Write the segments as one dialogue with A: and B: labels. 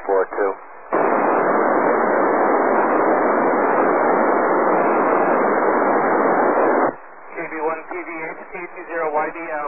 A: 4-2.
B: KB1PVH, K20YDM.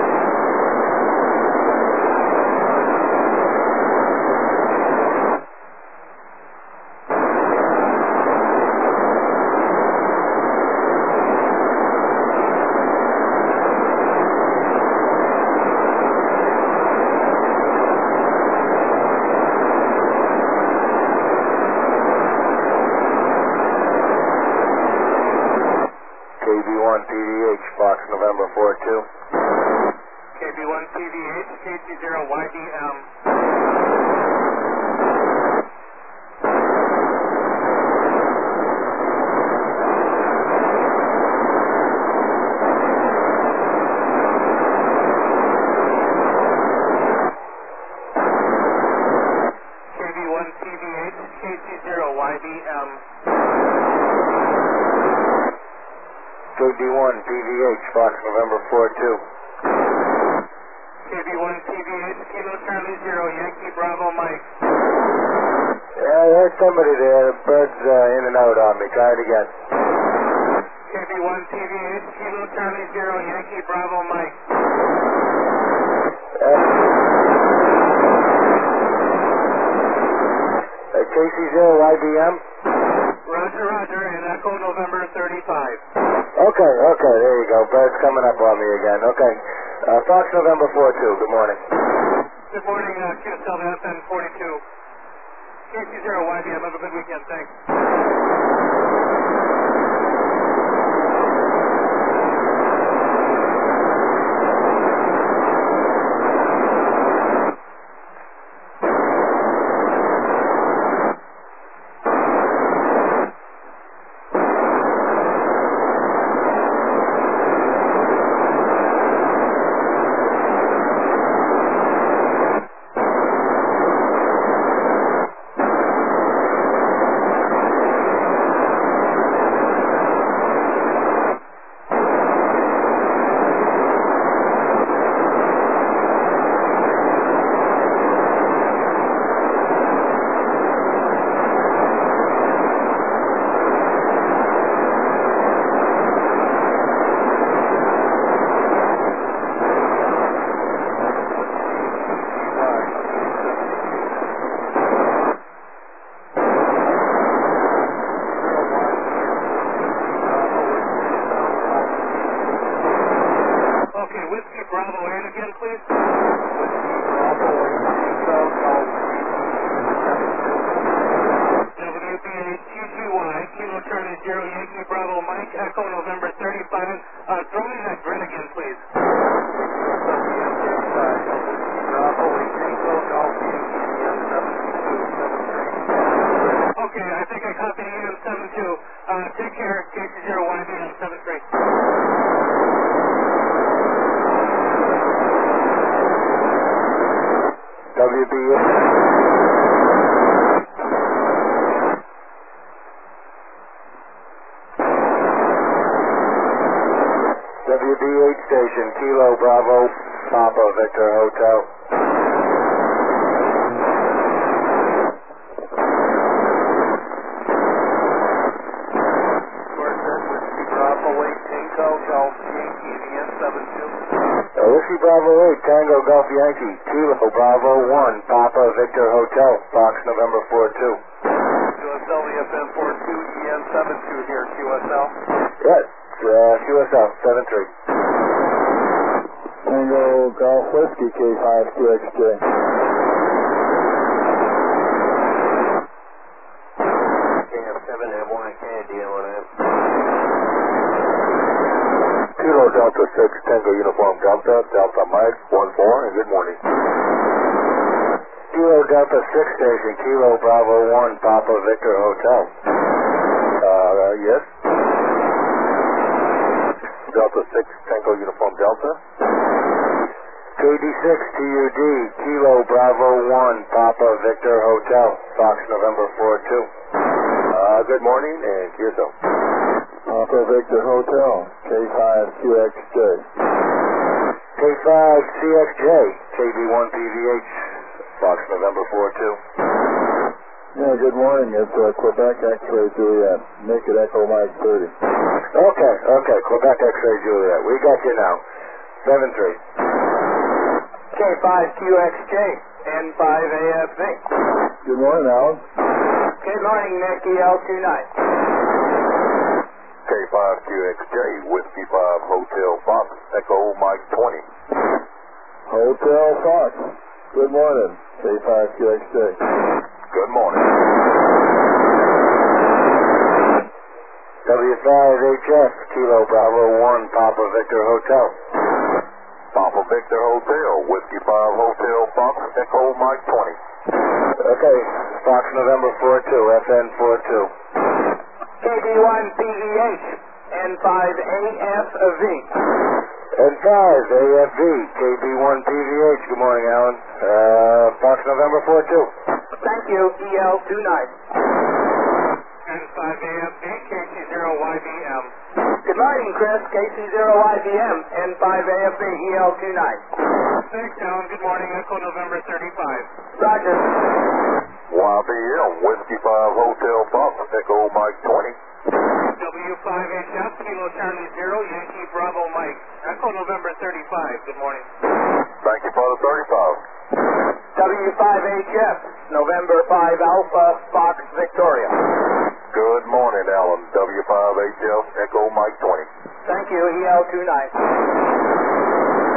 A: KB1PVH, Fox November 4-2.
B: KB1PVH, K20YDM. KB1PVH, K20YDM.
A: KB1PVH, Fox November 4-2.
B: KB1PVH, Kilo Charlie 0, Yankee Bravo Mike.
A: Yeah, there's somebody there. The bird's in and out on me. Try it again.
B: KB1PVH, Kilo Charlie 0, Yankee Bravo Mike.
A: KC0YBM?
B: Roger, Roger, and Echo November 35.
A: Okay, there you go. Bird's coming up on me again. Okay. Fox November 4-2, good morning.
B: Good morning, QSL FN 42. KC0YBM, have a good weekend, thanks.
A: WB8 station, Kilo Bravo, Papa Victor Hotel. Whiskey Bravo 8, Tango Golf Yankee, Kilo Bravo 1, Papa Victor Hotel, Fox November 4-2.
B: QSL EFN 42, EN 72 here, QSL.
A: Yes, QSL 73.
C: Tango Golf Whiskey K5 QXJ.
A: KM7M1K, DM1M. Kilo Delta 6, Tango Uniform Delta, Delta Mike 14, and good morning. Kilo Delta 6 station, Kilo Bravo 1, Papa Victor Hotel. Yes. Delta 6, Tango Uniform Delta. KD6 TUD, Kilo Bravo 1, Papa Victor Hotel, Fox November 4-2. Good morning, and QSL.
C: Papa Victor Hotel, K5QXJ.
A: K5CXJ, KB1PVH, Fox November 42.
C: Yeah, good morning. It's Quebec X-Ray Juliet. Naked Echo Mike 30.
A: Okay, Quebec X-Ray Juliet. We got you now. 7-3.
B: K5QXJ, N5AFV.
C: Good morning, Alan.
B: Good morning, Nick, EL29.
A: K5QXJ, Whiskey 5 Hotel Fox, Echo Mike 20.
C: Hotel Fox. Good morning. K5QXJ.
A: Good morning. W5HF, Kilo Bravo 1, Papa Victor Hotel. Papa Victor Hotel, Whiskey 5 Hotel Fox, Echo Mike 20. Okay, Fox November 42, FN 42.
B: KB1PVH, N5AFV.
A: N5 AFV, KB1PVH. Good morning, Alan. Fox November 42.
B: Thank you, EL29. N5AFV, KC0YBM. Good morning, Chris, KC0YBM, N5AFV, EL29. Thanks, Alan. Good morning, Echo November 35.
A: Roger. YBM, Whiskey 5 Hotel Fox, Echo Mike 20.
B: W5HF, Kilo Charlie 0, Yankee Bravo Mike. Echo November 35. Good morning.
A: Thank you for the 35.
B: W5HF, November 5 Alpha, Fox Victoria.
A: Good morning, Alan. W5HF, Echo Mike 20.
B: Thank you, EL29.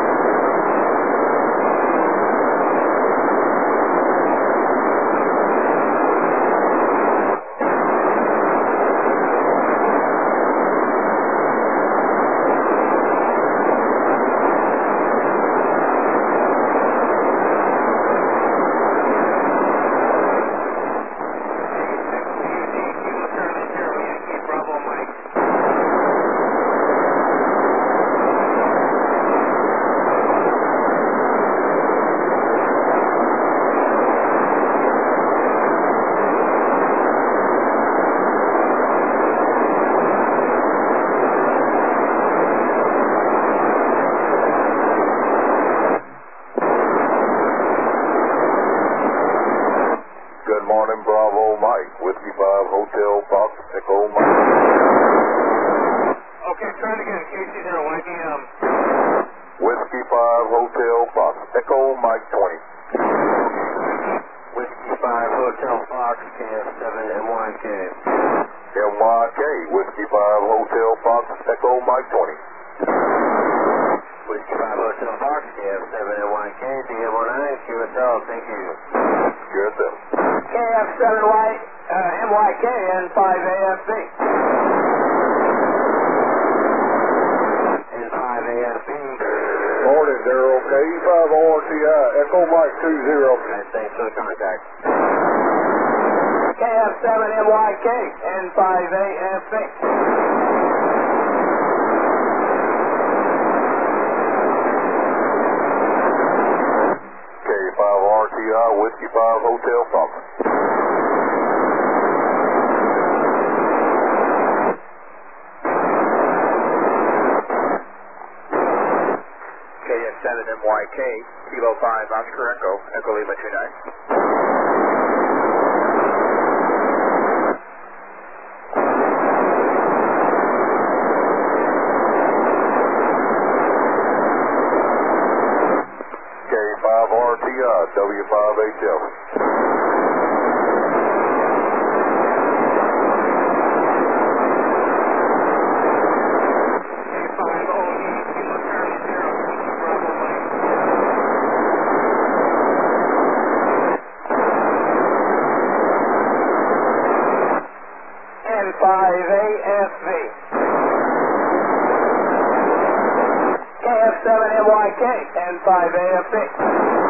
A: Good morning, Bravo Mike. Whiskey 5 Hotel Fox, Echo Mike.
B: Okay, try it again. KC0YBM.
A: Whiskey 5 Hotel Fox, Echo Mike 20.
B: Whiskey 5 Hotel Fox, KF7MYK.
A: MYK, Whiskey 5 Hotel Fox, Echo Mike 20.
B: Whiskey 5 Hotel Fox, KF7MYK, DM09, QSL, thank you.
A: QSL.
B: KF7MYK, N5AFV. N5AFV.
C: Morning, Daryl. K5RTI. Echo Mike 20.
B: Thanks for the contact. KF7MYK, N5AFV.
A: K5RTI, Whiskey 5 Hotel Fox.
B: KF7MYK, Kilo 5 Oscar Echo, Echo Lima 29.
A: K5RTI, W5HF.
B: N5AFV. KF7MYK, N5AFV.